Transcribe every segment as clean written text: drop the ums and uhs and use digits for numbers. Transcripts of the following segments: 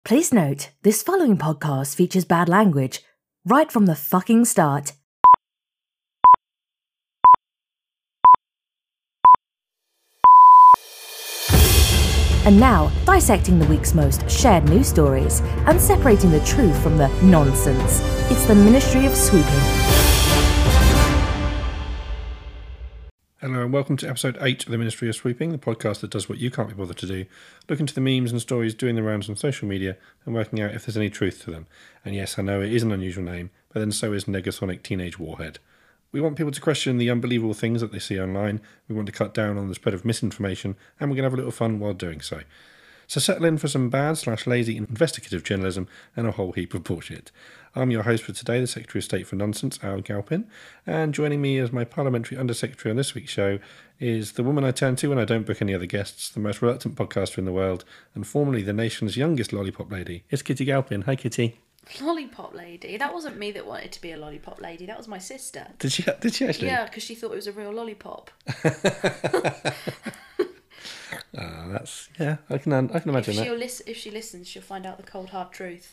Please note, this following podcast features bad language right from the fucking start. And now, dissecting the week's most shared news stories and separating the truth from the nonsense. It's the Ministry of Swooping. Hello and welcome to episode 8 of the Ministry of Swooping, the podcast that does what you can't be bothered to do, look into the memes and stories doing the rounds on social media and working out if there's any truth to them. And yes, I know it is an unusual name, but then so is Negasonic Teenage Warhead. We want people to question the unbelievable things that they see online, we want to cut down on the spread of misinformation, and we're going to have a little fun while doing so. So settle in for some bad/lazy investigative journalism and a whole heap of bullshit. I'm your host for today, the Secretary of State for Nonsense, Al Galpin, and joining me as my Parliamentary Undersecretary on this week's show is the woman I turn to when I don't book any other guests, the most reluctant podcaster in the world, and formerly the nation's youngest lollipop lady. It's Kitty Galpin. Hi, Kitty. Lollipop lady? That wasn't me that wanted to be a lollipop lady. That was my sister. Did she actually? Yeah, because she thought it was a real lollipop. I can imagine that. If she listens, she'll find out the cold hard truth.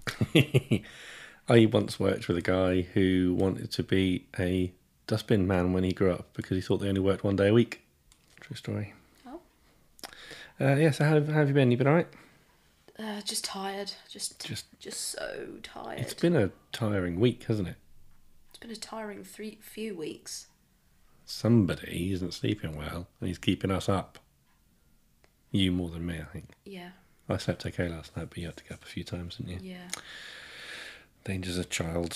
I once worked with a guy who wanted to be a dustbin man when he grew up because he thought they only worked one day a week. True story. Oh. So how have you been? You been alright? Just tired. Just so tired. It's been a tiring week, hasn't it? It's been a tiring few weeks. Somebody isn't sleeping well and he's keeping us up. You more than me, I think. Yeah. I slept okay last night, but you had to get up a few times, didn't you? Yeah. Dangers of children.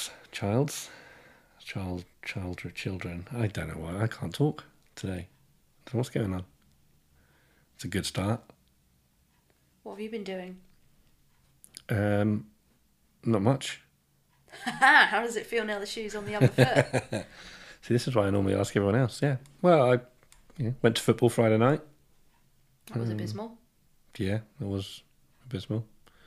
I don't know why. I can't talk today. I don't know what's going on. It's a good start. What have you been doing? Not much. How does it feel now the shoe's on the other foot? See, this is why I normally ask everyone else. Yeah. Well, I went to football Friday night. That was abysmal. Yeah, it was abysmal.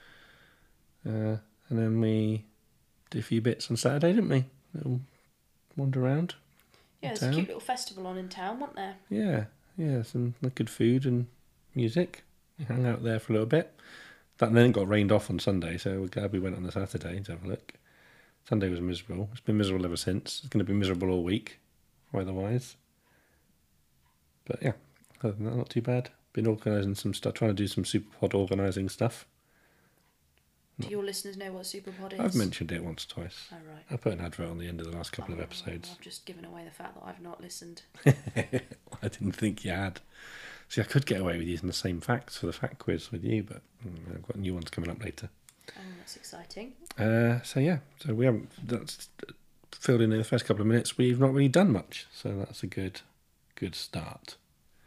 And then we did a few bits on Saturday, didn't we? Little wander around. Yeah, there's a cute little festival on in town, wasn't there? Yeah, some good food and music. We hung out there for a little bit. That then got rained off on Sunday, so we're glad we went on the Saturday to have a look. Sunday was miserable. It's been miserable ever since. It's going to be miserable all week, weather-wise. But yeah, other than that, not too bad. Been organising some stuff, trying to do some Superpod organising stuff. Do your listeners know what Superpod is? I've mentioned it once or twice. Oh, right. I put an advert on the end of the last couple of episodes. I've just given away the fact that I've not listened. I didn't think you had. See, I could get away with using the same facts for the fact quiz with you, but I've got new ones coming up later. Oh, that's exciting. So we haven't. That's filled in the first couple of minutes. We've not really done much, so that's a good start.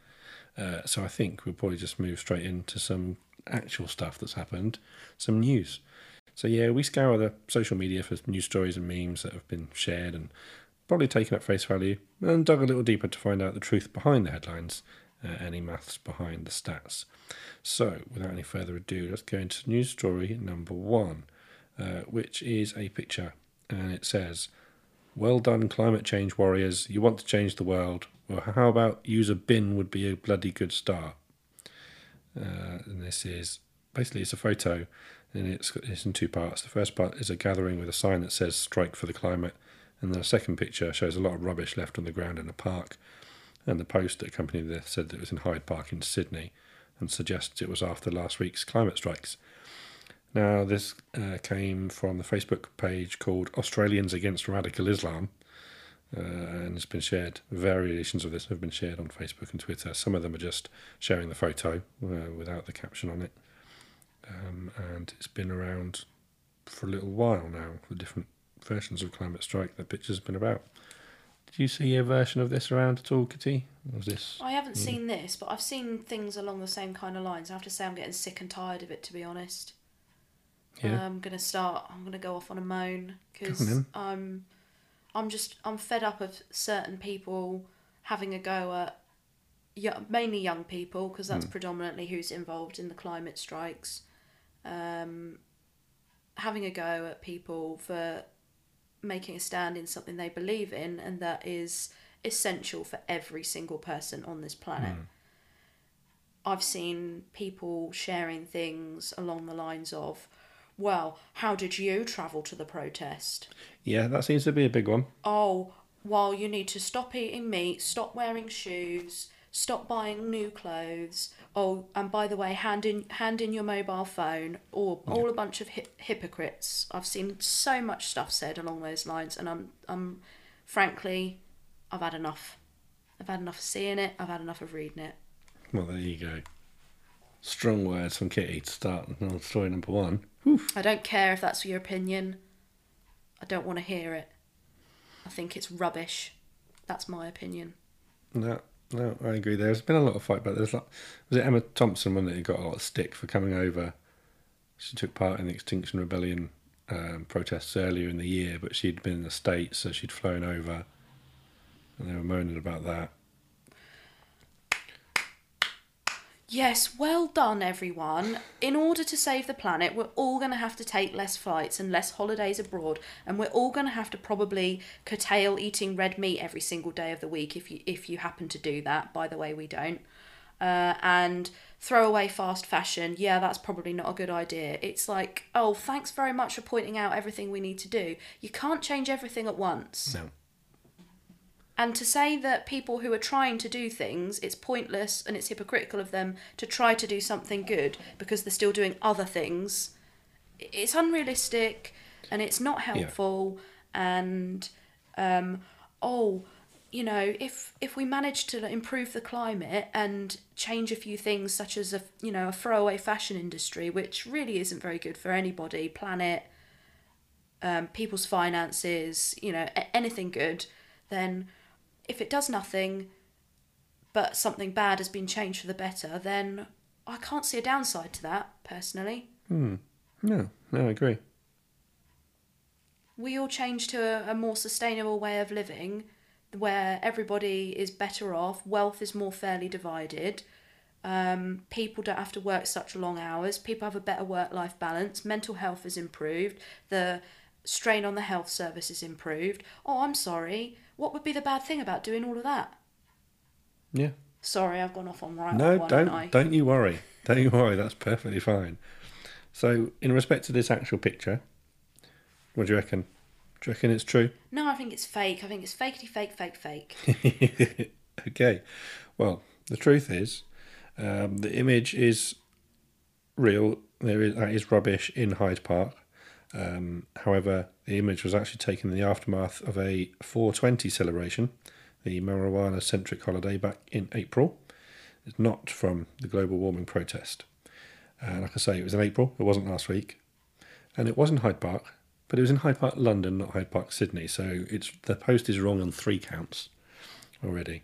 So I think we'll probably just move straight into some actual stuff that's happened, some news. So yeah, we scour the social media for news stories and memes that have been shared and probably taken at face value and dug a little deeper to find out the truth behind the headlines, any maths behind the stats. So without any further ado, let's go into news story number 1, which is a picture, and it says, "Well done, climate change warriors. You want to change the world. Well, how about use a bin would be a bloody good start." And this is basically, it's a photo, and it's in 2 parts. The first part is a gathering with a sign that says "Strike for the Climate," and the second picture shows a lot of rubbish left on the ground in a park. And the post that accompanied this said that it was in Hyde Park in Sydney, and suggests it was after last week's climate strikes. Now, this came from the Facebook page called Australians Against Radical Islam, and it's been shared. Variations of this have been shared on Facebook and Twitter. Some of them are just sharing the photo without the caption on it. And it's been around for a little while now, the different versions of climate strike that pictures have been about. Did you see a version of this around at all, Kitty? Or was this? I haven't seen this, but I've seen things along the same kind of lines. I have to say I'm getting sick and tired of it, to be honest. Yeah. I'm going to go off on a moan because I'm fed up of certain people having a go at mainly young people, because that's predominantly who's involved in the climate strikes, having a go at people for making a stand in something they believe in and that is essential for every single person on this planet. I've seen people sharing things along the lines of, well, how did you travel to the protest? Yeah, that seems to be a big one. Oh, well, you need to stop eating meat, stop wearing shoes, stop buying new clothes. Oh, and by the way, hand in your mobile phone. Or all a bunch of hypocrites. I've seen so much stuff said along those lines, and I'm frankly, I've had enough. I've had enough of seeing it. I've had enough of reading it. Well, there you go. Strong words from Kitty to start on story number 1. Oof. I don't care if that's your opinion. I don't want to hear it. I think it's rubbish. That's my opinion. No, I agree. There's been a lot of fight, but was it Emma Thompson, wasn't it, who got a lot of stick for coming over? She took part in the Extinction Rebellion protests earlier in the year, but she'd been in the States, so she'd flown over, and they were moaning about that. Yes, well done, everyone. In order to save the planet, we're all going to have to take less flights and less holidays abroad, and we're all going to have to probably curtail eating red meat every single day of the week if you happen to do that. By the way, we don't. And throw away fast fashion. Yeah, that's probably not a good idea. It's like, oh, thanks very much for pointing out everything we need to do. You can't change everything at once. No. And to say that people who are trying to do things, it's pointless and it's hypocritical of them to try to do something good because they're still doing other things, it's unrealistic and it's not helpful. Yeah. And, if we manage to improve the climate and change a few things such as a throwaway fashion industry, which really isn't very good for anybody, planet, people's finances, anything good, then if it does nothing but something bad has been changed for the better, then I can't see a downside to that, personally. No, I agree. We all change to a more sustainable way of living where everybody is better off, wealth is more fairly divided, people don't have to work such long hours, people have a better work-life balance, mental health is improved, the strain on the health service is improved. Oh, I'm sorry. What would be the bad thing about doing all of that? Yeah. Sorry, I've gone off on one. No, don't you worry. Don't you worry. That's perfectly fine. So, in respect to this actual picture, what do you reckon? Do you reckon it's true? No, I think it's fake. I think it's fake. Okay. Well, the truth is, the image is real. That is rubbish in Hyde Park. However, the image was actually taken in the aftermath of a 420 celebration, the marijuana-centric holiday back in April. It's not from the global warming protest. Like I say, it was in April, it wasn't last week. And it was in Hyde Park, but it was in Hyde Park, London, not Hyde Park, Sydney. So the post is wrong on 3 counts already.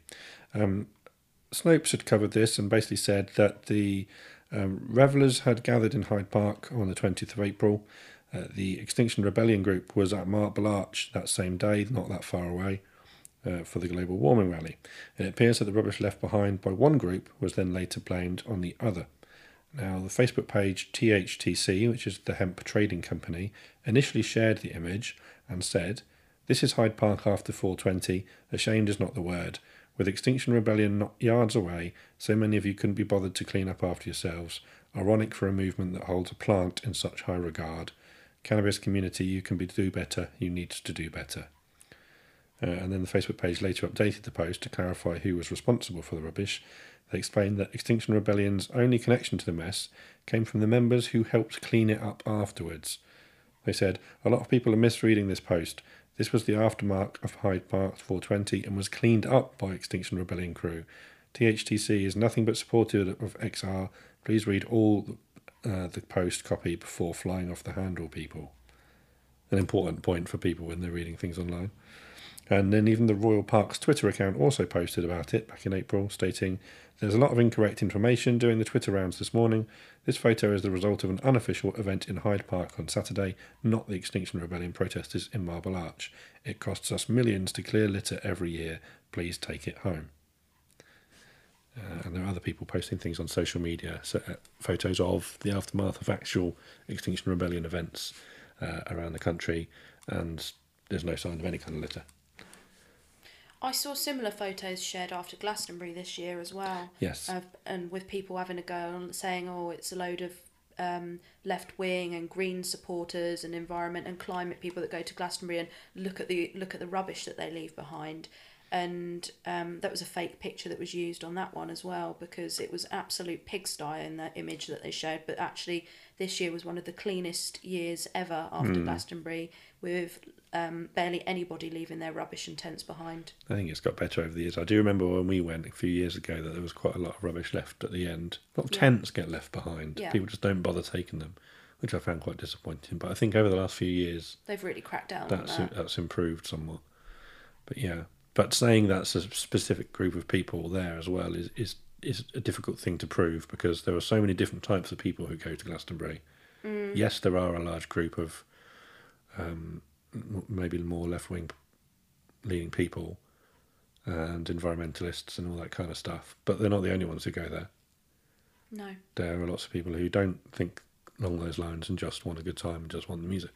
Snopes had covered this and basically said that the revellers had gathered in Hyde Park on the 20th of April. The Extinction Rebellion group was at Marble Arch that same day, not that far away, for the global warming rally. It appears that the rubbish left behind by one group was then later blamed on the other. Now, the Facebook page THTC, which is the hemp trading company, initially shared the image and said, "This is Hyde Park after 420. Ashamed is not the word. With Extinction Rebellion not yards away, so many of you couldn't be bothered to clean up after yourselves. Ironic for a movement that holds a plant in such high regard. Cannabis community, you can do better. You need to do better." And then the Facebook page later updated the post to clarify who was responsible for the rubbish. They explained that Extinction Rebellion's only connection to the mess came from the members who helped clean it up afterwards. They said, "A lot of people are misreading this post. This was the aftermath of Hyde Park 420 and was cleaned up by Extinction Rebellion crew. THTC is nothing but supportive of XR. Please read all the post copy before flying off the handle, people." An important point for people when they're reading things online. And then even the Royal Parks Twitter account also posted about it back in April, stating, "There's a lot of incorrect information doing the Twitter rounds this morning. This photo is the result of an unofficial event in Hyde Park on Saturday, not the Extinction Rebellion protesters in Marble Arch. It costs us millions to clear litter every year. Please take it home." And there are other people posting things on social media, photos of the aftermath of actual Extinction Rebellion events around the country, and there's no sign of any kind of litter. I saw similar photos shared after Glastonbury this year as well. Yes. And with people having a go and saying, oh, it's a load of left wing and green supporters and environment and climate people that go to Glastonbury and look at the rubbish that they leave behind. And that was a fake picture that was used on that one as well, because it was absolute pigsty in the image that they showed. But actually, this year was one of the cleanest years ever after Glastonbury, with barely anybody leaving their rubbish and tents behind. I think it's got better over the years. I do remember when we went a few years ago that there was quite a lot of rubbish left at the end. A lot of tents get left behind. Yeah. People just don't bother taking them, which I found quite disappointing. But I think over the last few years, They've really cracked down on that. That's improved somewhat. But yeah, but saying that's a specific group of people there as well is a difficult thing to prove, because there are so many different types of people who go to Glastonbury. Yes, there are a large group of maybe more left-wing leaning people and environmentalists and all that kind of stuff, but they're not the only ones who go there. No. There are lots of people who don't think along those lines and just want a good time and just want the music.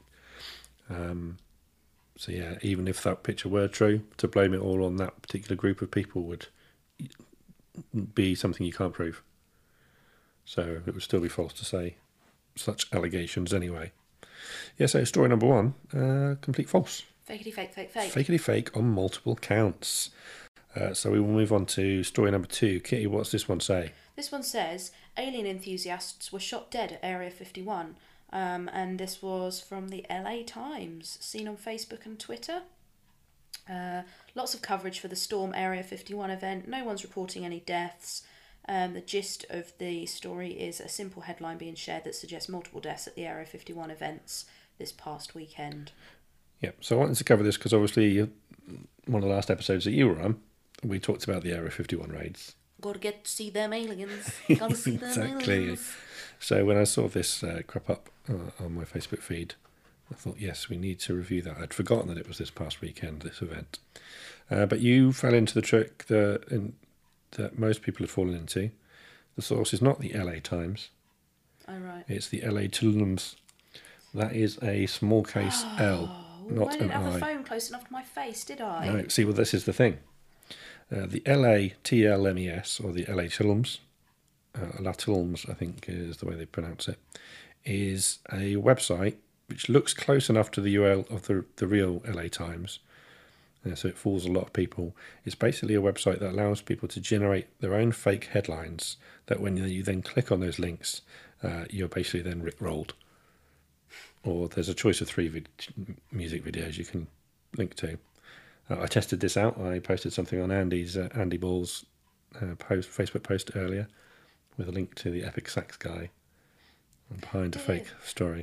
So yeah, even if that picture were true, to blame it all on that particular group of people would be something you can't prove. So it would still be false to say such allegations anyway. Yeah, so story number 1, complete false. Fakety fake, fake, fake. Fakety fake on multiple counts. So we will move on to story number 2. Kitty, what's this one say? This one says, alien enthusiasts were shot dead at Area 51. And this was from the LA Times, seen on Facebook and Twitter. Lots of coverage for the Storm Area 51 event. No one's reporting any deaths. The gist of the story is a simple headline being shared that suggests multiple deaths at the Area 51 events this past weekend. Yeah, so I wanted to cover this because obviously one of the last episodes that you were on, we talked about the Area 51 raids. Gotta get to see them aliens. Gotta see them Exactly. aliens. So when I saw this crop up on my Facebook feed, I thought, yes, we need to review that. I'd forgotten that it was this past weekend, this event. But you fell into the trick that most people had fallen into. The source is not the LA Times. Oh, right. It's the LA Times. That is a small case L, not I an didn't have I. the phone close enough to my face, did I? No, see, well, this is the thing. The LA TLMES, or the LA Times, La Times, I think is the way they pronounce it, is a website which looks close enough to the URL of the real LA Times, so it fools a lot of people. It's basically a website that allows people to generate their own fake headlines that when you then click on those links, you're basically then rickrolled. Or there's a choice of 3 music videos you can link to. I tested this out. I posted something on Andy Ball's Facebook post earlier with a link to the Epic Sax guy behind a fake story.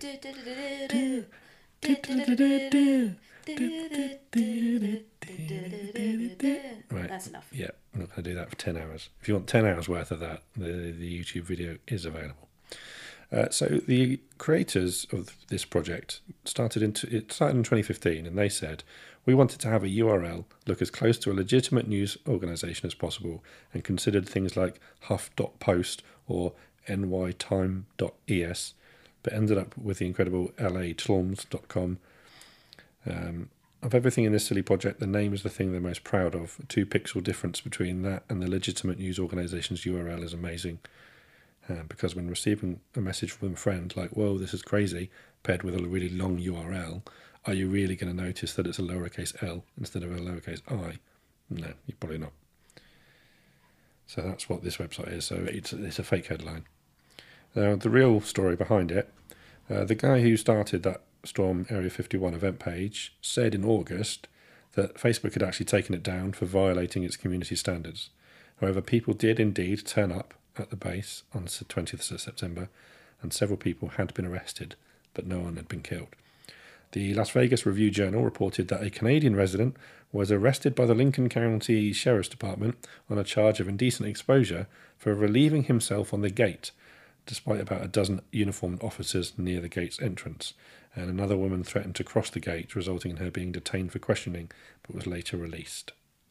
Right. That's enough. Yeah, I'm not going to do that for 10 hours. If you want 10 hours worth of that, the YouTube video is available. So the creators of this project started in 2015, and they said, we wanted to have a URL look as close to a legitimate news organisation as possible, and considered things like huff.post or nytime.es, but ended up with the incredible latloms.com. Of everything in this silly project, the name is the thing they're most proud of. A 2-pixel difference between that and the legitimate news organisation's URL is amazing. Because when receiving a message from a friend like, whoa, this is crazy, paired with a really long URL, are you really going to notice that it's a lowercase l instead of a lowercase I? No, you're probably not. So that's what this website is. So it's a fake headline. The real story behind it, the guy who started that Storm Area 51 event page said in August that Facebook had actually taken it down for violating its community standards. However, people did indeed turn up at the base on the 20th of September, and several people had been arrested, but no one had been killed. The Las Vegas Review-Journal reported that a Canadian resident was arrested by the Lincoln County Sheriff's Department on a charge of indecent exposure for relieving himself on the gate, despite about a dozen uniformed officers near the gate's entrance, and another woman threatened to cross the gate, resulting in her being detained for questioning, but was later released.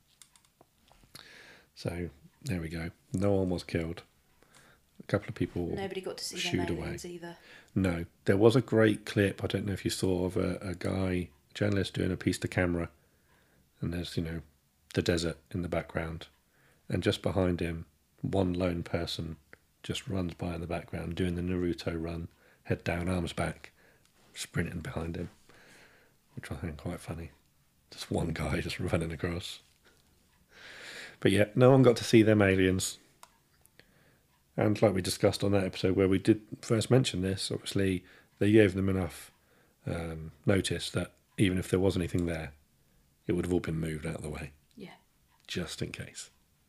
So, there we go. No one was killed. A couple of people Nobody got to see shooed them away. aliens either. No. There was a great clip, I don't know if you saw, of a guy, journalist, doing a piece to camera. And there's, the desert in the background, and just behind him, one lone person just runs by in the background, doing the Naruto run, head down, arms back, sprinting behind him, which I think quite funny. Just one guy just running across. But yeah, no one got to see them aliens. And like we discussed on that episode where we did first mention this, obviously they gave them enough notice that even if there was anything there, it would have all been moved out of the way. Yeah. Just in case.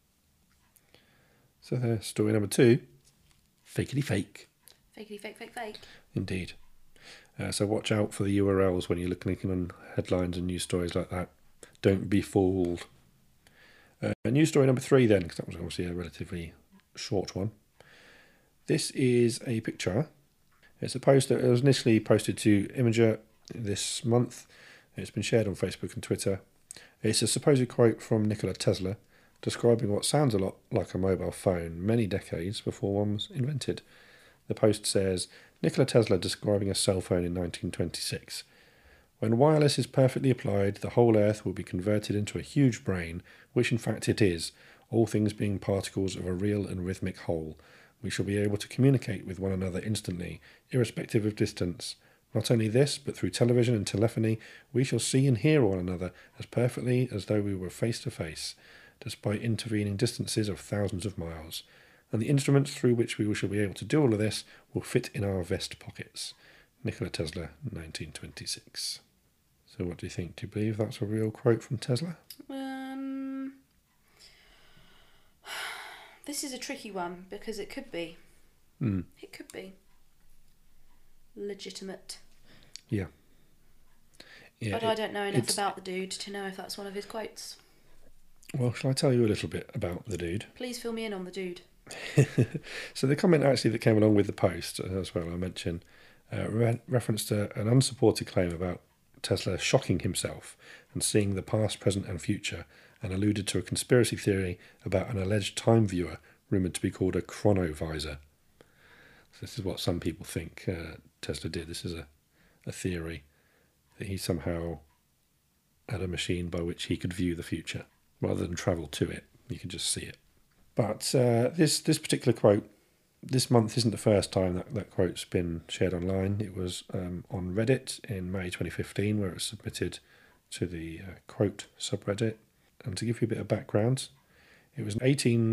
So there's story number 2. Fakety fake. Fakety fake, fake, fake. Indeed. So watch out for the URLs when you're looking on headlines and news stories like that. Don't be fooled. News story number 3 then, because that was obviously a relatively short one. This is a picture. It's a post that was initially posted to Imager this month. It's been shared on Facebook and Twitter. It's a supposed quote from Nikola Tesla describing what sounds a lot like a mobile phone many decades before one was invented. The post says, Nikola Tesla describing a cell phone in 1926. When wireless is perfectly applied, the whole Earth will be converted into a huge brain, which in fact it is, all things being particles of a real and rhythmic whole. We shall be able to communicate with one another instantly, irrespective of distance. Not only this, but through television and telephony, we shall see and hear one another as perfectly as though we were face to face, despite intervening distances of thousands of miles. And the instruments through which we shall be able to do all of this will fit in our vest pockets. Nikola Tesla, 1926. So what do you think? Do you believe that's a real quote from Tesla? This is a tricky one because it could be. It could be legitimate. Yeah. But I don't know enough about the dude to know if that's one of his quotes. Well, shall I tell you a little bit about the dude? Please fill me in on the dude. So the comment actually that came along with the post as well, I mentioned, referenced an unsupported claim about Tesla shocking himself and seeing the past, present and future, and alluded to a conspiracy theory about an alleged time viewer rumoured to be called a chronovisor. So this is what some people think Tesla did. This is a theory that he somehow had a machine by which he could view the future. Rather than travel to it, you could just see it. But this particular quote, this month isn't the first time that quote's been shared online. It was on Reddit in May 2015, where it was submitted to the quote subreddit. And to give you a bit of background, it was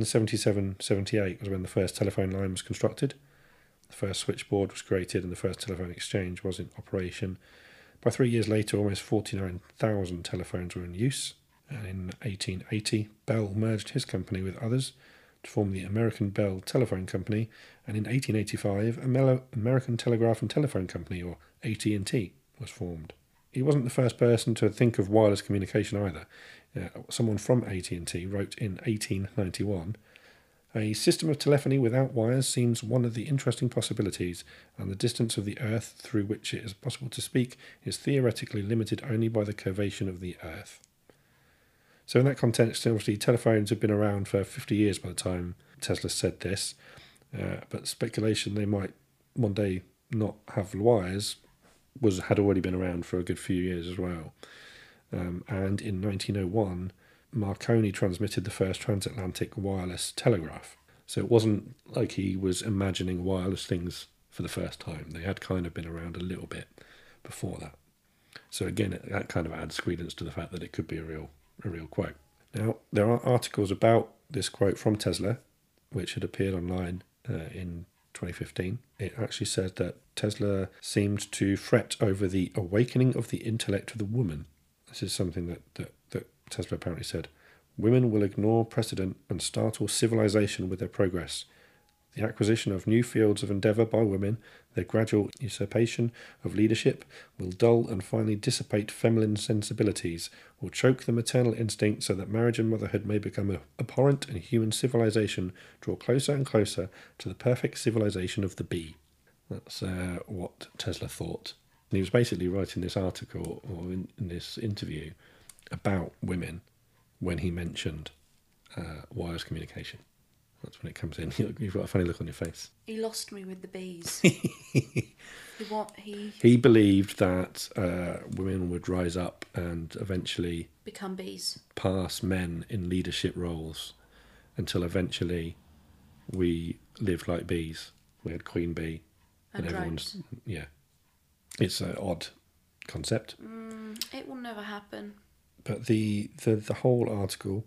1877-78 was when the first telephone line was constructed. The first switchboard was created and the first telephone exchange was in operation. By 3 years later, almost 49,000 telephones were in use. And in 1880, Bell merged his company with others to form the American Bell Telephone Company, and in 1885, American Telegraph and Telephone Company, or AT&T, was formed. He wasn't the first person to think of wireless communication either. Someone from AT&T wrote in 1891, "A system of telephony without wires seems one of the interesting possibilities, and the distance of the Earth through which it is possible to speak is theoretically limited only by the curvature of the Earth." So in that context, obviously, telephones had been around for 50 years by the time Tesla said this, but speculation they might one day not have wires had already been around for a good few years as well. And in 1901, Marconi transmitted the first transatlantic wireless telegraph. So it wasn't like he was imagining wireless things for the first time. They had kind of been around a little bit before that. So again, that kind of adds credence to the fact that it could be a real quote. Now, there are articles about this quote from Tesla, which had appeared online in 2015. It actually said that Tesla seemed to fret over the awakening of the intellect of the woman. This is something that Tesla apparently said. Women will ignore precedent and startle civilization with their progress. The acquisition of new fields of endeavour by women, their gradual usurpation of leadership, will dull and finally dissipate feminine sensibilities, will choke the maternal instinct so that marriage and motherhood may become abhorrent and human civilization draw closer and closer to the perfect civilization of the bee. That's what Tesla thought. And he was basically writing this article, or in this interview, about women when he mentioned wireless communication. That's when it comes in. You've got a funny look on your face. He lost me with the bees. He believed that women would rise up and eventually become bees, pass men in leadership roles, until eventually we lived like bees. We had queen bee, and everyone's It's an odd concept. It will never happen. But the whole article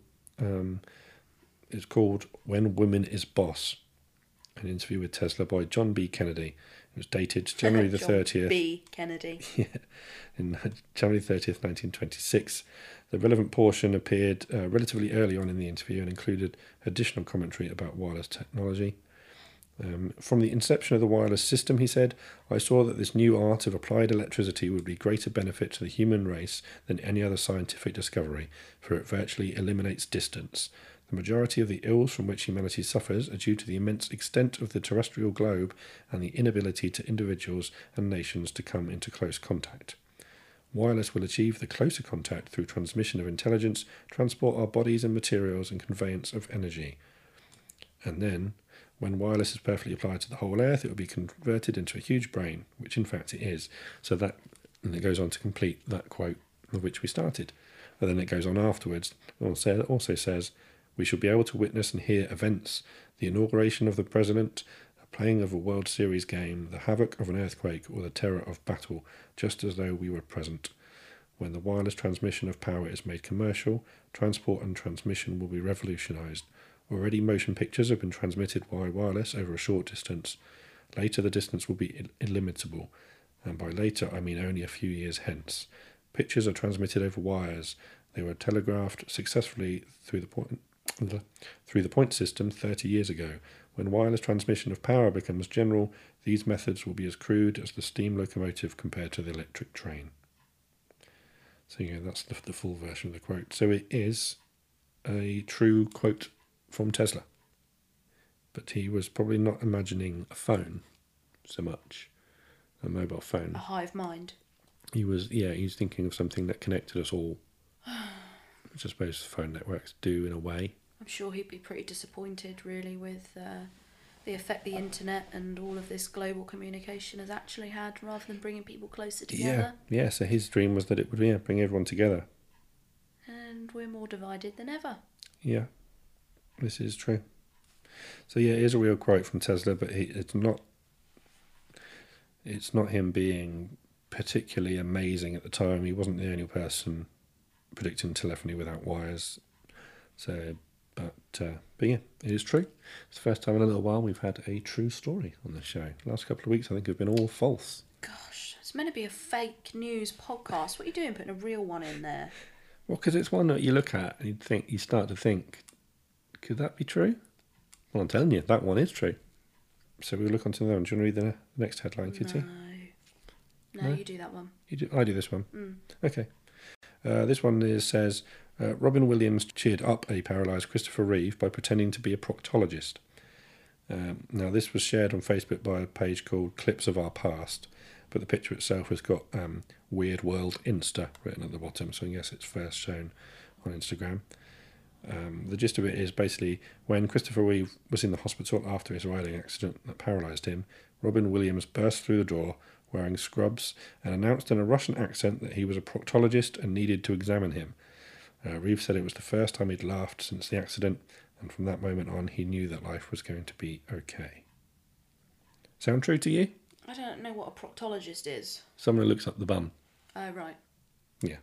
is called "When Women is Boss," an interview with Tesla by John B. Kennedy. It was dated January the 30th. John B. Kennedy. Yeah, in January 30th, 1926. The relevant portion appeared relatively early on in the interview and included additional commentary about wireless technology. From the inception of the wireless system, he said, I saw that this new art of applied electricity would be greater benefit to the human race than any other scientific discovery, for it virtually eliminates distance. The majority of the ills from which humanity suffers are due to the immense extent of the terrestrial globe and the inability to individuals and nations to come into close contact. Wireless will achieve the closer contact through transmission of intelligence, transport our bodies and materials, and conveyance of energy. And then, when wireless is perfectly applied to the whole Earth, it will be converted into a huge brain, which in fact it is. So that, and it goes on to complete that quote of which we started. And then it goes on afterwards, also says, we shall be able to witness and hear events, the inauguration of the president, the playing of a World Series game, the havoc of an earthquake, or the terror of battle, just as though we were present. When the wireless transmission of power is made commercial, transport and transmission will be revolutionized. Already motion pictures have been transmitted by wireless over a short distance. Later the distance will be illimitable, and by later I mean only a few years hence. Pictures are transmitted over wires. They were telegraphed successfully through the point system 30 years ago. When wireless transmission of power becomes general, these methods will be as crude as the steam locomotive compared to the electric train. So that's the full version of the quote. So it is a true quote from Tesla. But he was probably not imagining a phone so much, a mobile phone. A hive mind. He was thinking of something that connected us all, which I suppose phone networks do in a way. I'm sure he'd be pretty disappointed, really, with the effect the internet and all of this global communication has actually had, rather than bringing people closer together. Yeah. So his dream was that it would bring everyone together. And we're more divided than ever. Yeah, this is true. So it is a real quote from Tesla, but it's not him being particularly amazing at the time. He wasn't the only person predicting telephony without wires. So, but yeah, it is true. It's the first time in a little while we've had a true story on this show. The last couple of weeks I think have been all false. Gosh, it's meant to be a fake news podcast. What are you doing putting a real one in there? Well, because it's one that you look at and you start to think, could that be true? Well, I'm telling you, that one is true. So we'll look onto the other one. Do you want to read the next headline, Kitty? No, you do that one. I do this one. Okay. This one says, Robin Williams cheered up a paralysed Christopher Reeve by pretending to be a proctologist. Now, this was shared on Facebook by a page called Clips of Our Past, but the picture itself has got Weird World Insta written at the bottom, so I guess it's first shown on Instagram. The gist of it is basically when Christopher Reeve was in the hospital after his riding accident that paralysed him, Robin Williams burst through the door wearing scrubs and announced in a Russian accent that he was a proctologist and needed to examine him. Reeve said it was the first time he'd laughed since the accident, and from that moment on he knew that life was going to be okay. Sound true to you? I don't know what a proctologist is. Someone who looks up the bum. Oh, right. Yeah.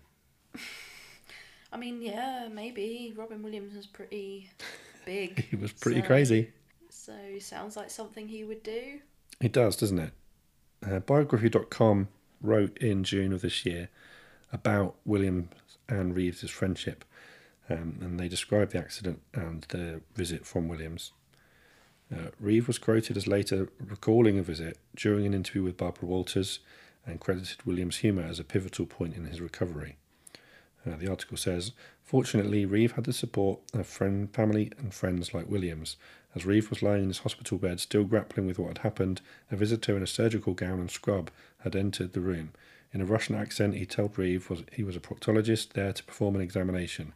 I mean, yeah, maybe. Robin Williams was pretty big. He was pretty crazy. So, sounds like something he would do. It does, doesn't it? Biography.com wrote in June of this year about Williams and Reeves' friendship, and they described the accident and the visit from Williams. Reeve was quoted as later recalling a visit during an interview with Barbara Walters and credited Williams' humour as a pivotal point in his recovery. The article says, fortunately, Reeve had the support of family and friends like Williams. As Reeve was lying in his hospital bed, still grappling with what had happened, a visitor in a surgical gown and scrub had entered the room. In a Russian accent, he told Reeve he was a proctologist there to perform an examination.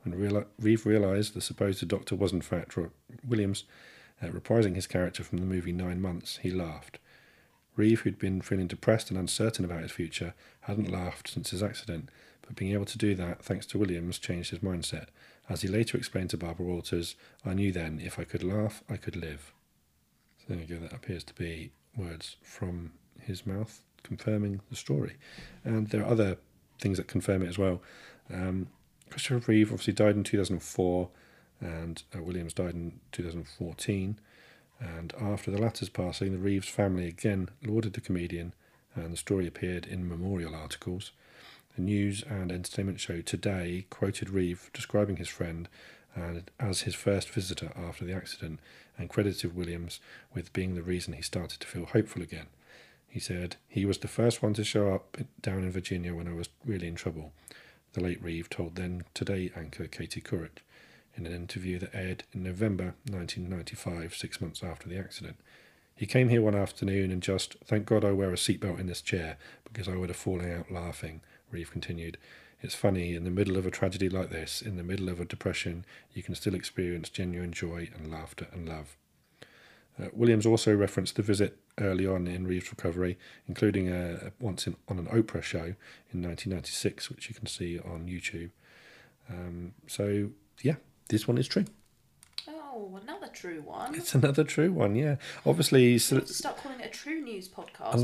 When Reeve realised the supposed doctor was in fact Williams, reprising his character from the movie 9 Months, he laughed. Reeve, who'd been feeling depressed and uncertain about his future, hadn't laughed since his accident, but being able to do that, thanks to Williams, changed his mindset. As he later explained to Barbara Walters, "I knew then, if I could laugh, I could live." So there you go, that appears to be words from his mouth confirming the story. And there are other things that confirm it as well. Christopher Reeve obviously died in 2004, and Williams died in 2014. And after the latter's passing, the Reeves family again lauded the comedian, and the story appeared in memorial articles. The news and entertainment show Today quoted Reeve describing his friend as his first visitor after the accident, and credited Williams with being the reason he started to feel hopeful again. He said, "He was the first one to show up down in Virginia when I was really in trouble," the late Reeve told then Today anchor Katie Couric in an interview that aired in November 1995, 6 months after the accident. "He came here one afternoon and just, thank God I wear a seatbelt in this chair, because I would have fallen out laughing," Reeve continued. "It's funny, in the middle of a tragedy like this, in the middle of a depression, you can still experience genuine joy and laughter and love." Williams also referenced the visit early on in Reeve's recovery, including once on an Oprah show in 1996, which you can see on YouTube. So, yeah, this one is true. Oh, another true one. It's another true one, yeah. Obviously, start calling it a true news podcast.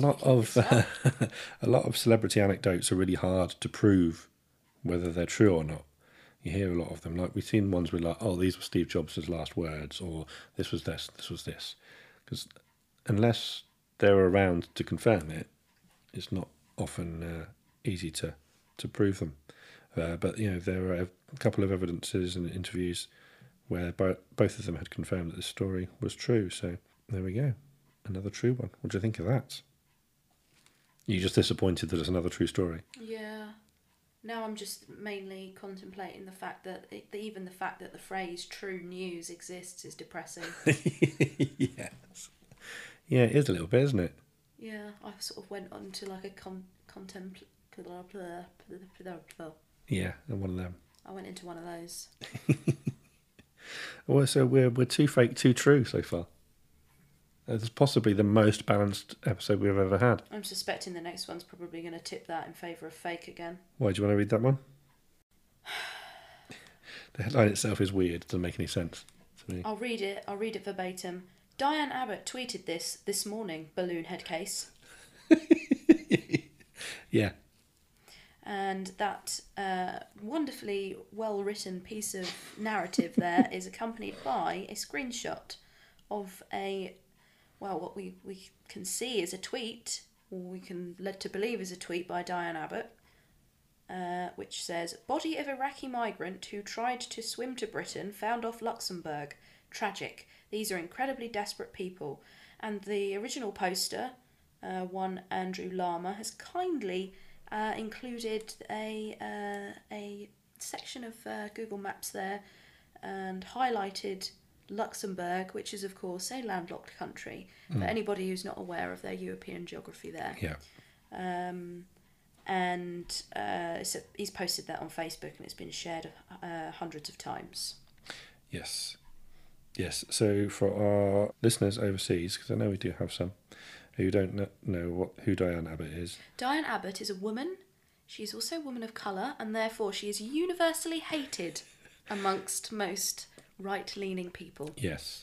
A lot of celebrity anecdotes are really hard to prove whether they're true or not. You hear a lot of them, like we've seen ones with like, "Oh, these were Steve Jobs' last words," or "This was this, this was this," because unless they're around to confirm it, it's not often easy to prove them. But there are a couple of evidences and interviews where both of them had confirmed that this story was true. So there we go, another true one. What do you think of that? You're just disappointed that it's another true story? Yeah. Now I'm just mainly contemplating the fact that even the fact that the phrase "true news" exists is depressing. Yes. Yeah, it is a little bit, isn't it? Yeah, I sort of went on to like a Yeah, and one of them. I went into one of those. Well, so we're too fake, too true so far. It's possibly the most balanced episode we've ever had. I'm suspecting the next one's probably going to tip that in favour of fake again. Why, do you want to read that one? The headline itself is weird. It doesn't make any sense to me. I'll read it verbatim. Diane Abbott tweeted this morning, balloon head case. Yeah. And that wonderfully well-written piece of narrative there is accompanied by a screenshot of what we can see is a tweet, or we can led to believe is a tweet by Diane Abbott, which says, "Body of Iraqi migrant who tried to swim to Britain found off Luxembourg. Tragic. These are incredibly desperate people." And the original poster, one Andrew Lama, has kindly included a section of Google Maps there and highlighted Luxembourg, which is of course a landlocked country, for anybody who's not aware of their European geography there. Yeah. So he's posted that on Facebook and it's been shared hundreds of times. Yes. So for our listeners overseas, because I know we do have some who don't know who Diane Abbott is. Diane Abbott is a woman. She's also a woman of colour, and therefore she is universally hated amongst most right-leaning people. Yes.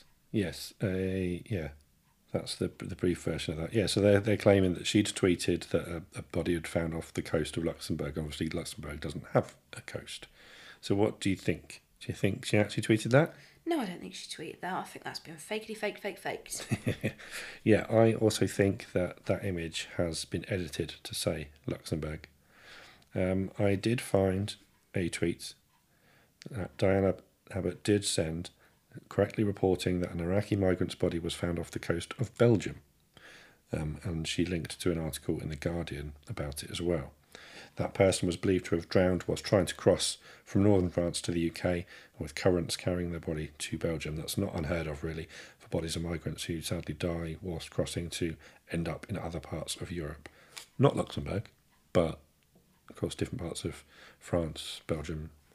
That's the brief version of that. Yeah, so they're claiming that she'd tweeted that a body had found off the coast of Luxembourg. Obviously, Luxembourg doesn't have a coast. So what do you think? Do you think she actually tweeted that? No, I don't think she tweeted that. I think that's been faked. Yeah, I also think that image has been edited to say Luxembourg. I did find a tweet that Diane Abbott did send, correctly reporting that an Iraqi migrant's body was found off the coast of Belgium. And she linked to an article in The Guardian about it as well. That person was believed to have drowned whilst trying to cross from northern France to the UK, with currents carrying their body to Belgium. That's not unheard of, really, for bodies of migrants who sadly die whilst crossing to end up in other parts of Europe. Not Luxembourg, but, of course, different parts of France, Belgium,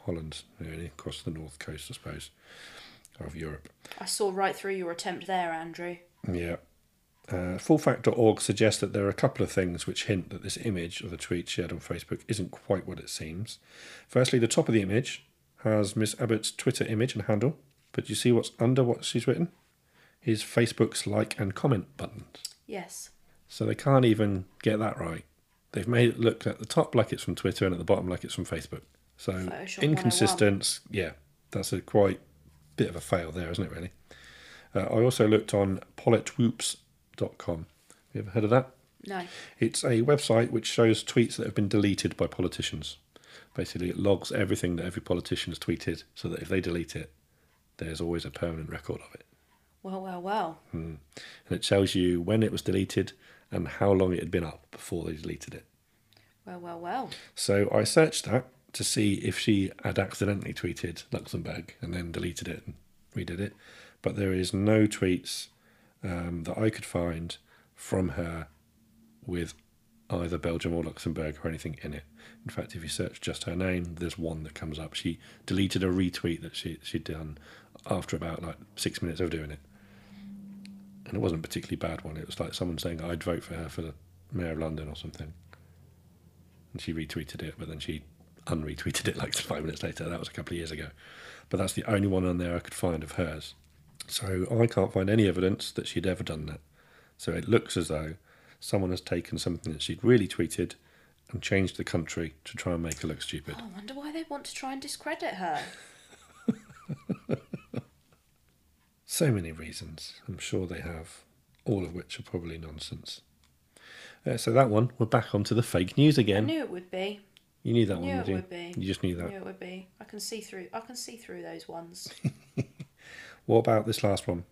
Holland, really, across the north coast, I suppose, of Europe. I saw right through your attempt there, Andrew. Yeah. Fullfact.org suggests that there are a couple of things which hint that this image of the tweet shared on Facebook isn't quite what it seems. Firstly, the top of the image has Miss Abbott's Twitter image and handle, but do you see what's under what she's written? Is Facebook's like and comment buttons. Yes. So they can't even get that right. They've made it look at the top like it's from Twitter and at the bottom like it's from Facebook. So Photoshop inconsistent, 101. yeah, that's a quite bit of a fail there, isn't it, really? I also looked on politwhoops.com. Have you ever heard of that? No. It's a website which shows tweets that have been deleted by politicians. Basically, it logs everything that every politician has tweeted so that if they delete it, there's always a permanent record of it. Well. And it tells you when it was deleted and how long it had been up before they deleted it. Well. So I searched that to see if she had accidentally tweeted Luxembourg and then deleted it and redid it. But there is no tweets that I could find from her with either Belgium or Luxembourg or anything in it. In fact, if you search just her name, there's one that comes up. She deleted a retweet that she'd done after about 6 minutes of doing it. And it wasn't a particularly bad one. It was like someone saying, I'd vote for her for the Mayor of London or something. And she retweeted it, but then she unretweeted it 5 minutes later. That was a couple of years ago. But that's the only one on there I could find of hers. So I can't find any evidence that she'd ever done that. So it looks as though someone has taken something that she'd really tweeted and changed the country to try and make her look stupid. Oh, I wonder why they want to try and discredit her. So many reasons, I'm sure they have, all of which are probably nonsense. So that one, we're back onto the fake news again. I knew it would be. You knew that one, Knew did it you? would be. You just knew I that. knew it would be. I can see through those ones. What about this last one?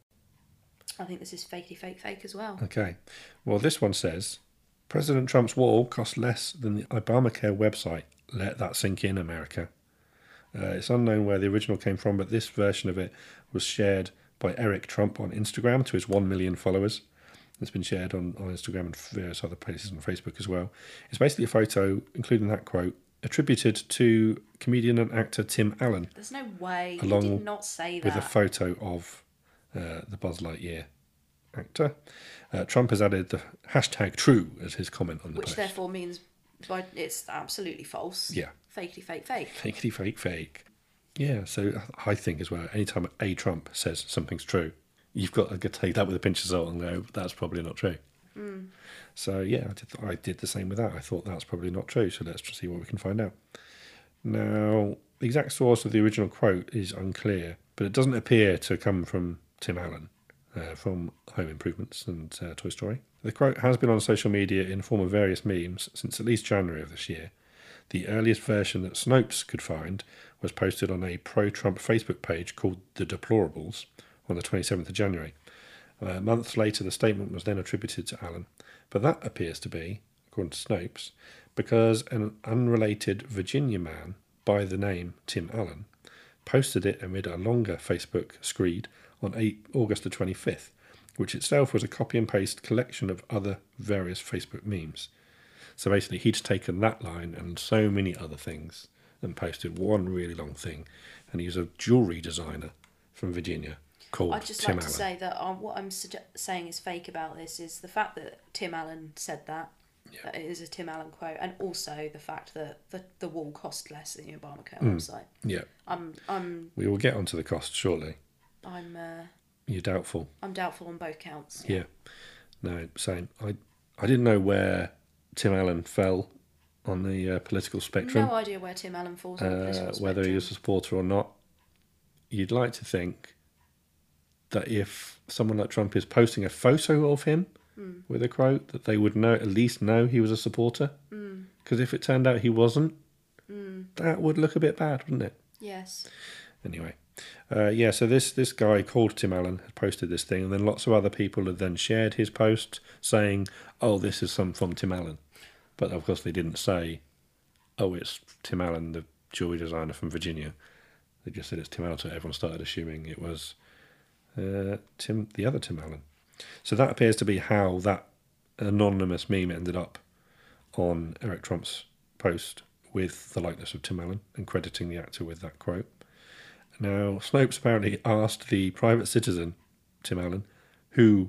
I think this is fakey fake as well. Okay. Well, this one says, President Trump's wall cost less than the Obamacare website. Let that sink in, America. It's unknown where the original came from, but this version of it was shared by Eric Trump on Instagram to his 1 million followers. It's been shared on Instagram and various other places on Facebook as well. It's basically a photo, including that quote, attributed to comedian and actor Tim Allen. There's no way. He Along did not say that. with a photo of the Buzz Lightyear actor. Trump has added the hashtag true as his comment on the Which post. therefore means it's absolutely false. Yeah. Fakety fake. Fakety fake. Yeah, so I think as well, anytime a Trump says something's true, you've got to take that with a pinch of salt and go, that's probably not true. So yeah, I did the same with that. I thought that's probably not true, so let's see what we can find out. Now, the exact source of the original quote is unclear, but it doesn't appear to come from Tim Allen from Home Improvements and Toy Story. The quote has been on social media in the form of various memes since at least January of this year. The earliest version that Snopes could find was posted on a pro-Trump Facebook page called The Deplorables on the 27th of January. Months later, the statement was then attributed to Allen, but that appears to be, according to Snopes, because an unrelated Virginia man by the name Tim Allen posted it amid a longer Facebook screed on August the 25th, which itself was a copy and paste collection of other various Facebook memes. So basically, he'd taken that line and so many other things and posted one really long thing. And he's a jewellery designer from Virginia called I'd just Tim like to Allen. say that what I'm saying is fake about this is the fact that Tim Allen said that. Yeah. That it is a Tim Allen quote, and also the fact that the wall cost less than the Obamacare website. Yeah, I'm we will get onto the cost shortly. You're doubtful. I'm doubtful on both counts. Yeah. No, same. I didn't know where Tim Allen fell on the political spectrum. No idea where Tim Allen falls on the political spectrum. Whether he was a supporter or not. You'd like to think that if someone like Trump is posting a photo of him with a quote, that they would at least know he was a supporter. Because if it turned out he wasn't, that would look a bit bad, wouldn't it? Yes. Anyway, so this guy called Tim Allen had posted this thing, and then lots of other people had then shared his post saying, oh, this is from Tim Allen. But of course they didn't say, oh, it's Tim Allen, the jewelry designer from Virginia. They just said it's Tim Allen, so everyone started assuming it was the other Tim Allen. So that appears to be how that anonymous meme ended up on Eric Trump's post with the likeness of Tim Allen and crediting the actor with that quote. Now, Snopes apparently asked the private citizen, Tim Allen, who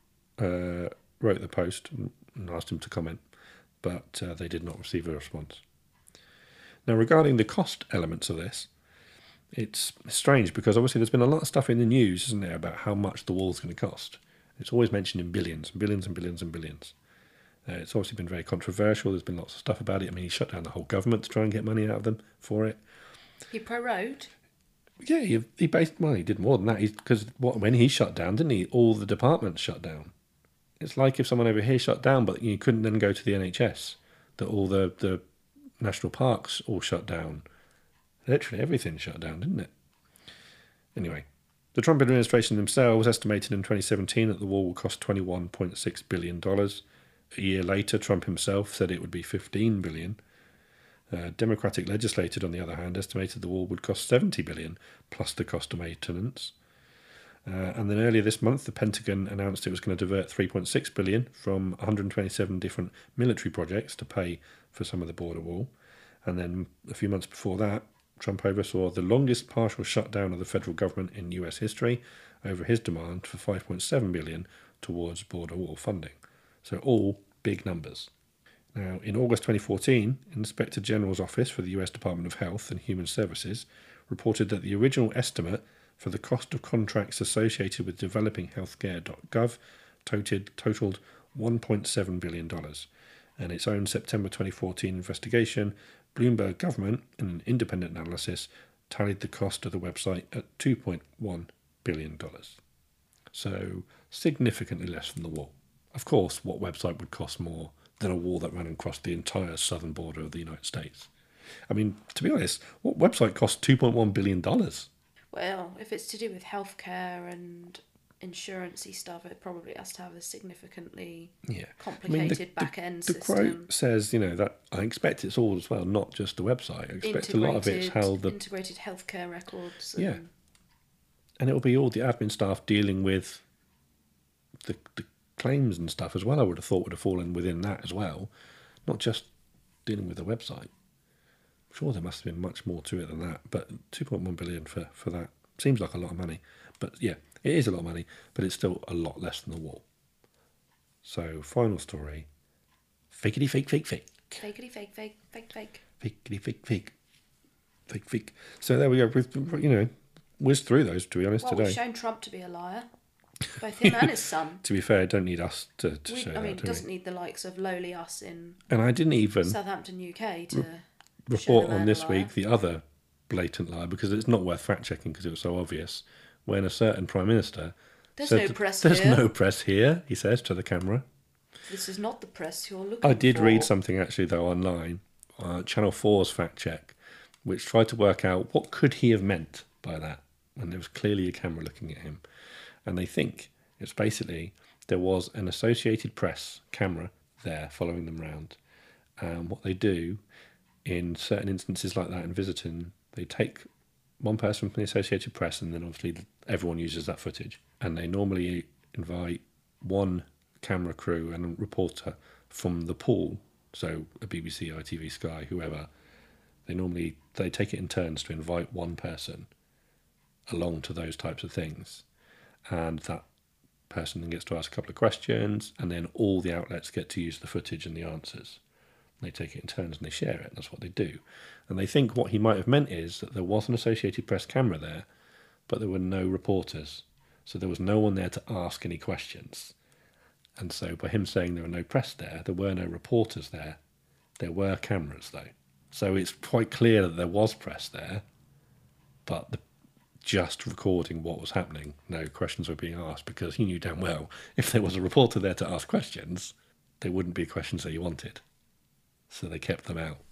wrote the post, and asked him to comment, but they did not receive a response. Now, regarding the cost elements of this, it's strange because obviously there's been a lot of stuff in the news, isn't there, about how much the wall's going to cost. It's always mentioned in billions and billions and billions and billions. It's obviously been very controversial. There's been lots of stuff about it. I mean, he shut down the whole government to try and get money out of them for it. He pro-road? Yeah, he did more than that. Because when he shut down, didn't he? All the departments shut down. It's like if someone over here shut down, but you couldn't then go to the NHS, that all the national parks all shut down. Literally everything shut down, didn't it? Anyway, the Trump administration themselves estimated in 2017 that the wall would cost $21.6 billion. A year later, Trump himself said it would be $15 billion. Democratic legislators, on the other hand, estimated the wall would cost $70 billion, plus the cost of maintenance. And then earlier this month, the Pentagon announced it was going to divert $3.6 billion from 127 different military projects to pay for some of the border wall. And then a few months before that, Trump oversaw the longest partial shutdown of the federal government in US history over his demand for $5.7 billion towards border wall funding. So all big numbers. Now, in August 2014, Inspector General's Office for the US Department of Health and Human Services reported that the original estimate for the cost of contracts associated with developing healthcare.gov totaled $1.7 billion. And its own September 2014 investigation, Bloomberg government, in an independent analysis, tallied the cost of the website at $2.1 billion. So significantly less than the wall. Of course, what website would cost more than a wall that ran across the entire southern border of the United States? I mean, to be honest, what website costs $2.1 billion? Well, if it's to do with healthcare and insurance-y stuff, it probably has to have a significantly complicated back-end system. The quote says, that I expect it's all as well, not just the website. I expect a lot of it's how the integrated healthcare records. And it'll be all the admin staff dealing with the claims and stuff as well. I would have thought would have fallen within that as well, not just dealing with the website. I'm sure there must have been much more to it than that, but $2.1 billion for that seems like a lot of money. But yeah, it is a lot of money, but it's still a lot less than the wall. So, final story. Fakety fake, fake, fake. Fakety fake, fake, fake, fake. Fakety fake, fake. Fake, fake. So there we go. We've, whizzed through those, to be honest, today. We've shown Trump to be a liar. Both him and his son. To be fair, it don't need us to show that, it doesn't need the likes of lowly us in and I didn't even Southampton, UK to report on this week the other blatant lie, because it's not worth fact-checking because it was so obvious. When a certain Prime Minister There's said, no press There's here. no press here, he says to the camera. This is not the press you're looking for. I did read something actually, though, online, Channel 4's fact-check, which tried to work out what could he have meant by that. And there was clearly a camera looking at him. And they think it's basically there was an Associated Press camera there following them round. And what they do in certain instances like that in visiting, they take one person from the Associated Press and then obviously everyone uses that footage. And they normally invite one camera crew and a reporter from the pool, so a BBC, ITV, Sky, whoever. They take it in turns to invite one person along to those types of things. And that person then gets to ask a couple of questions, and then all the outlets get to use the footage and the answers. They take it in turns and they share it. That's what they do. And they think what he might have meant is that there was an Associated Press camera there, but there were no reporters. So there was no one there to ask any questions. And so by him saying there were no press there were no reporters there. There were cameras, though. So it's quite clear that there was press there, but just recording what was happening, no questions were being asked, because he knew damn well if there was a reporter there to ask questions, they wouldn't be questions that he wanted. So they kept them out.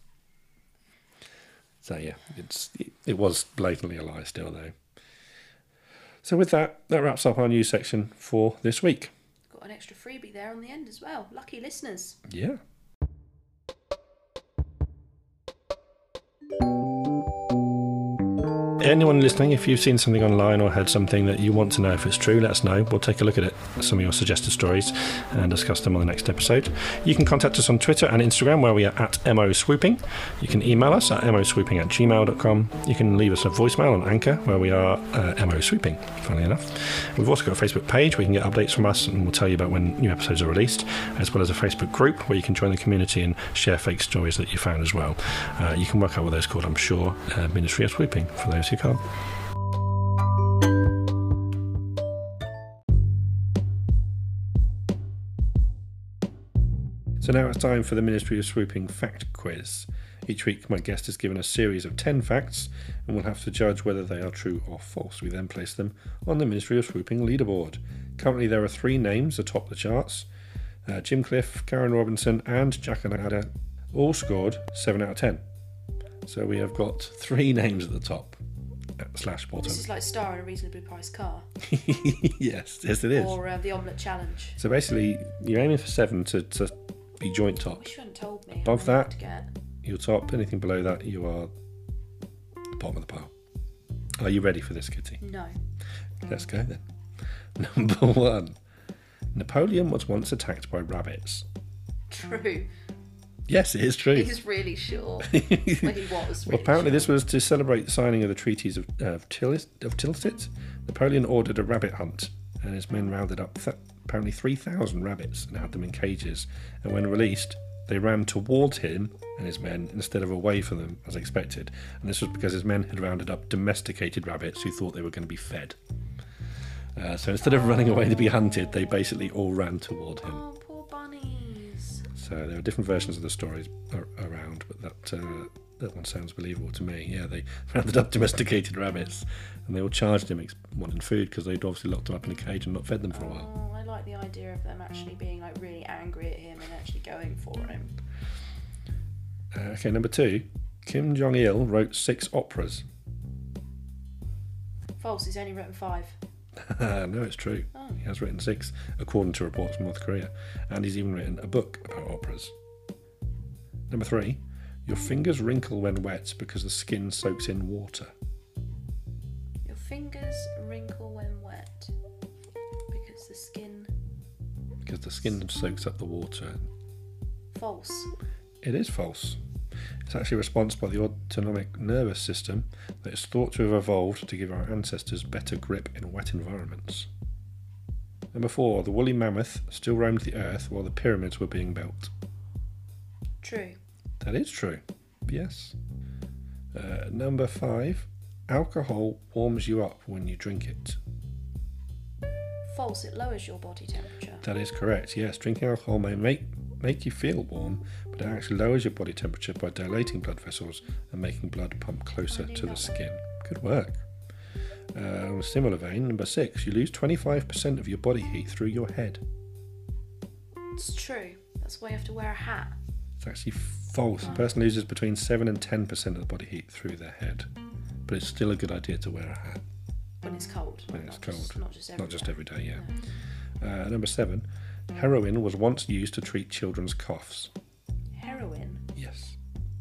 So yeah, it was blatantly a lie still, though. So with that wraps up our news section for this week. Got an extra freebie there on the end as well. Lucky listeners. Yeah. anyone listening, if you've seen something online or heard something that you want to know if it's true, let us know. We'll take a look at it, some of your suggested stories, and discuss them on the next episode. You can contact us on Twitter and Instagram, where we are at MOSwooping. You can email us at moswooping@gmail.com. You can leave us a voicemail on Anchor, where we are MOSwooping, funnily enough. We've also got a Facebook page where you can get updates from us, and we'll tell you about when new episodes are released, as well as a Facebook group where you can join the community and share fake stories that you found as well. You can work out what those are called, I'm sure. Ministry of Swooping, for those who can't. So now it's time for the Ministry of Swooping fact quiz. Each week my guest is given a series of 10 facts and we'll have to judge whether they are true or false. We then place them on the Ministry of Swooping leaderboard. Currently there are 3 names atop the charts. Jim Cliff, Karen Robinson and Jack Anada all scored 7 out of 10. So we have got 3 names at the top / bottom. This is like star in a reasonably priced car. yes it is. Or the omelette challenge. So basically you're aiming for 7 to be joint top. I wish you hadn't told me. Above that, to get. You're top. Anything below that, you are the bottom of the pile. Are you ready for this, Kitty? No. Let's go then. Number 1. Napoleon was once attacked by rabbits. True. Yes, it is true. He's really sure. Well, he was. Really Apparently, sure. this was to celebrate the signing of the treaties of Tilsit. Napoleon ordered a rabbit hunt, and his men rounded up apparently 3,000 rabbits and had them in cages. And when released, they ran towards him and his men instead of away from them, as expected. And this was because his men had rounded up domesticated rabbits who thought they were going to be fed. So instead of running away to be hunted, they basically all ran toward him. Oh, poor bunnies. So there are different versions of the stories around, but that one sounds believable to me. Yeah, they rounded up domesticated rabbits, and they all charged him wanting food because they'd obviously locked them up in a cage and not fed them for a while. Oh, I like the idea of them actually being like really angry at him and actually going for him. Okay, number 2. Kim Jong-il wrote 6 operas. False. He's only written 5. No, it's true. Oh. He has written 6, according to reports from North Korea, and he's even written a book about operas. Number 3. Your fingers wrinkle when wet because the skin soaks in water. Your fingers wrinkle when wet because the skin. Because the skin soaks up the water. False. It is false. It's actually a response by the autonomic nervous system that is thought to have evolved to give our ancestors better grip in wet environments. Number 4. The woolly mammoth still roamed the earth while the pyramids were being built. True. That is true. Yes. Number 5. Alcohol warms you up when you drink it. False. It lowers your body temperature. That is correct. Yes, drinking alcohol may make you feel warm, but it actually lowers your body temperature by dilating blood vessels and making blood pump closer to the skin. Good work. On a similar vein, number 6. You lose 25% of your body heat through your head. It's true. That's why you have to wear a hat. It's actually false. A person loses between 7 and 10% of the body heat through their head, but it's still a good idea to wear a hat. When it's cold. When it's cold. Not just every day. Yeah. Number 7. Heroin was once used to treat children's coughs. Heroin? Yes.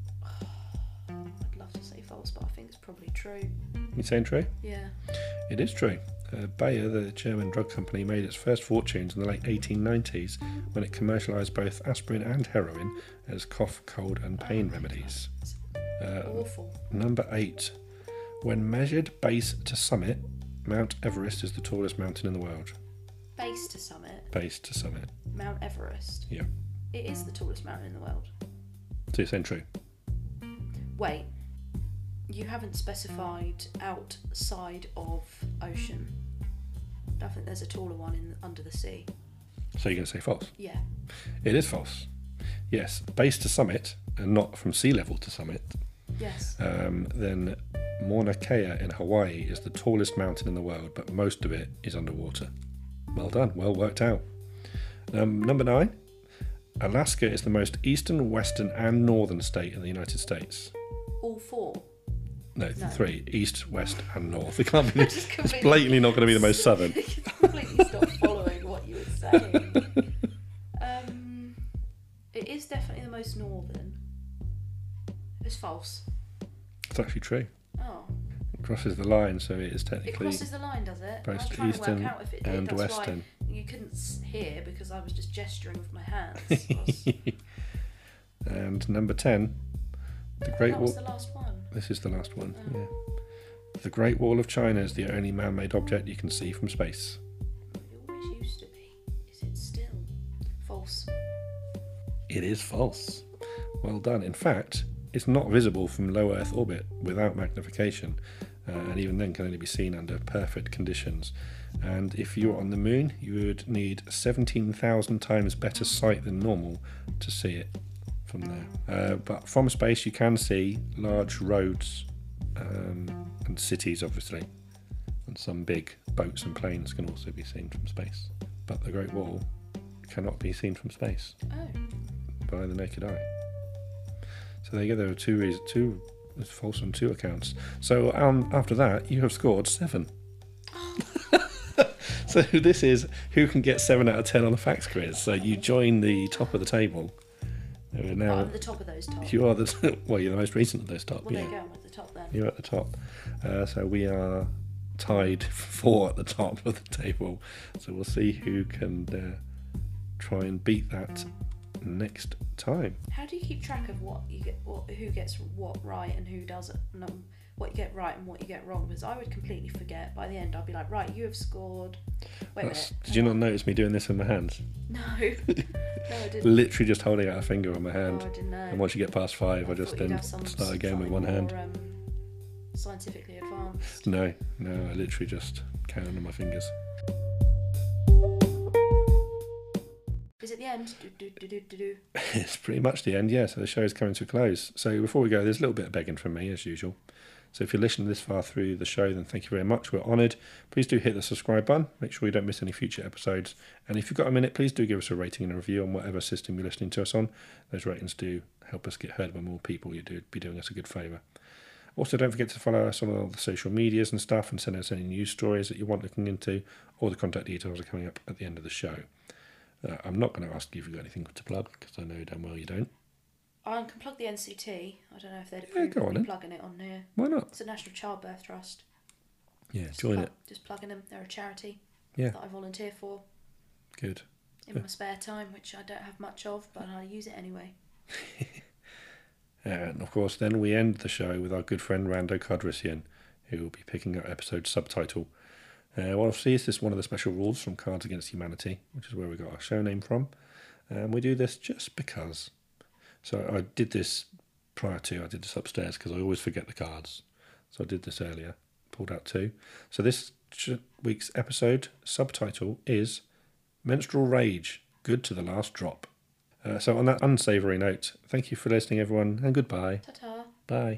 I'd love to say false, but I think it's probably true. You saying true? Yeah. It is true. Bayer, the German drug company, made its first fortunes in the late 1890s when it commercialised both aspirin and heroin as cough, cold and pain remedies. Awful. Number 8. When measured base to summit, Mount Everest is the tallest mountain in the world. Base to summit? Base to summit. Mount Everest? Yeah. It is the tallest mountain in the world. So you're saying true? Wait. You haven't specified outside of ocean. I think there's a taller one under the sea. So you're going to say false? Yeah. It is false. Yes, base to summit, and not from sea level to summit. Yes. Then Mauna Kea in Hawaii is the tallest mountain in the world, but most of it is underwater. Well done, well worked out. Number 9. Alaska is the most eastern, western and northern state in the United States. All 4? No, 3. East, west and north. It can't be. It's blatantly not going to be the most southern. You completely stopped following what you were saying. It is definitely the most northern. It's false. It's actually true. Oh. crosses the line, so it is It technically crosses the line, does it? I was both trying to eastern work out if it did. and That's western. why you couldn't hear because I was just gesturing with my hands. I was- And number 10, the Great that was Wall. the last one. This is the last one. Yeah. The Great Wall of China is the only man-made object you can see from space. It always used to be. Is it still? False. It is false. Well done. In fact, it's not visible from low Earth orbit without magnification, and even then can only be seen under perfect conditions. And if you were on the moon, you would need 17,000 times better sight than normal to see it from there. But from space, you can see large roads and cities, obviously, and some big boats and planes can also be seen from space. But the Great Wall cannot be seen from space Oh. by the naked eye. So there you go. There are two reasons. It's false on 2 accounts. So after that, you have scored 7. So this is who can get 7 out of 10 on a facts quiz. So you join the top of the table. Now I'm at the top of those top. you are the well. You're the most recent of those top. Well, there Yeah, you go. I'm at the top then. you're at the top. So we are tied 4 at the top of the table. So we'll see who can try and beat that next time. How do you keep track of who gets what right and who doesn't? No, what you get right and what you get wrong? Because I would completely forget. By the end, I'd be like, right, you have scored. Wait a minute. Did you not notice me doing this with my hands? No, no, I didn't. Literally just holding out a finger on my hand. No, I didn't know. And once you get past 5, I just thought you'd then have some start again with one something hand. more, scientifically advanced. No, I literally just count on my fingers. Is it the end? Do. It's pretty much the end, yeah. So the show is coming to a close. So before we go, there's a little bit of begging from me, as usual. So if you're listening this far through the show, then thank you very much. We're honoured. Please do hit the subscribe button. Make sure you don't miss any future episodes. And if you've got a minute, please do give us a rating and a review on whatever system you're listening to us on. Those ratings do help us get heard by more people. You'd be doing us a good favour. Also, don't forget to follow us on all the social medias and stuff and send us any news stories that you want looking into. All the contact details are coming up at the end of the show. I'm not going to ask you if you've got anything to plug, because I know damn well you don't. I can plug the NCT. I don't know if they'd approve go on of me then. plugging it on here. Why not? It's the National Childbirth Trust. Yeah, join it. Just plugging them. They're a charity Yeah. that I volunteer for Good. in my spare time, which I don't have much of, but I use it anyway. And of course, then we end the show with our good friend Rando Kardrisian, who will be picking up episode subtitle. Well, obviously, this is one of the special rules from Cards Against Humanity, which is where we got our show name from. And we do this just because. So I did this I did this upstairs because I always forget the cards. So I did this earlier, pulled out 2. So this week's episode subtitle is Menstrual Rage, Good to the Last Drop. So on that unsavoury note, thank you for listening, everyone, and goodbye. Ta-ta. Bye.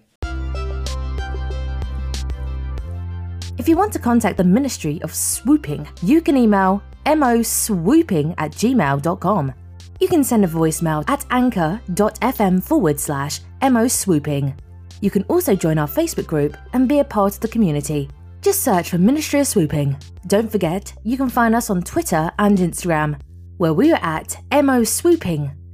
If you want to contact the Ministry of Swooping, you can email moswooping@gmail.com. You can send a voicemail at anchor.fm/moswooping. You can also join our Facebook group and be a part of the community. Just search for Ministry of Swooping. Don't forget, you can find us on Twitter and Instagram, where we are at moswooping.